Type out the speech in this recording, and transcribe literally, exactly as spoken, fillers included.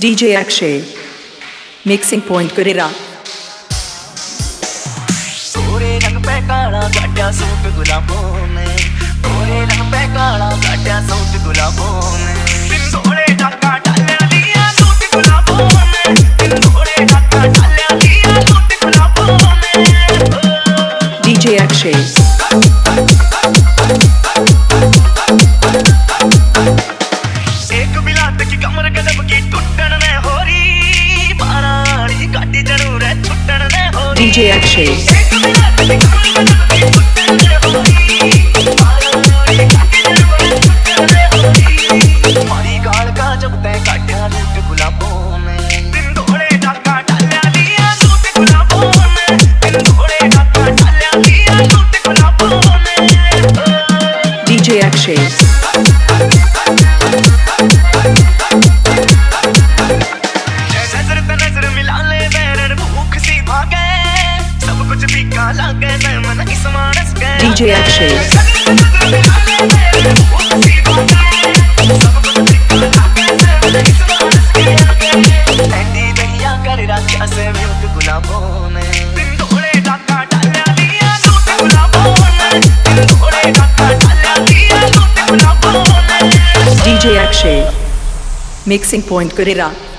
D J Akshay, Mixing Point Kurira. गोरे रंग पे काला गाड़ा सूट गुलाबों में, गोरे रंग पे काला गाड़ा सूट गुलाबों में, गोरे ढाका डालिया दिया सूट गुलाबों में, गोरे ढाका डालिया दिया सूट गुलाबों में। D J Akshay. एक बिलात की कमर गजब की टूटन में हो रही, बाराड़ी काटी जरूर है छुट्टन में हो रही। D J Akshay. मारी गाल का जब तय काटा लूट गुलाबों में, दिन घोड़े ढाका डालिया दिया लूट गुलाबों में, दिन घोड़े ढाका डालिया दिया लूट गुलाबों में। D J Akshay. नजर पे नजर मिला ले बैरन भूख सी भागे, सब कुछ फीका लागे मन इस मानस के। D J Akshay. गुलाबों में दिन घोड़े ढाका डालिया दिया लूट गुलाबों में, दिन घोड़े ढाका डालिया दिया लूट गुलाबों में। D J Akshay, Mixing Point Kurira.